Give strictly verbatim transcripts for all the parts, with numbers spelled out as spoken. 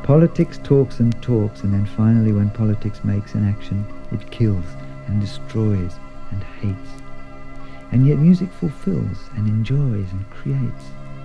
Politics talks and talks, and then finally when politics makes an action, it kills and destroys and hates. And yet music fulfills and enjoys and creates.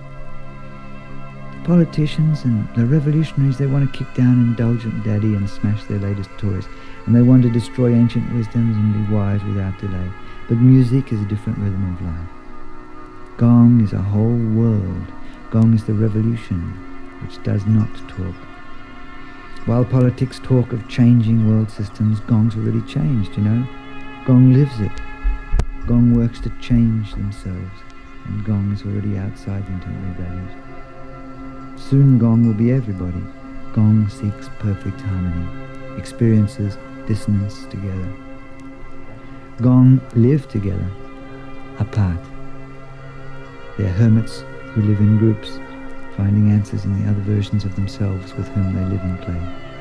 Politicians and the revolutionaries, they want to kick down indulgent daddy and smash their latest toys, and they want to destroy ancient wisdoms and be wise without delay. But music is a different rhythm of life. Gong is a whole world. Gong is the revolution which does not talk. While politics talk of changing world systems, Gong's already changed, you know. Gong lives it. Gong works to change themselves, and Gong is already outside contemporary values. Soon Gong will be everybody. Gong seeks perfect harmony, experiences dissonance together. Gong live together, apart. They're hermits who live in groups, finding answers in the other versions of themselves with whom they live and play.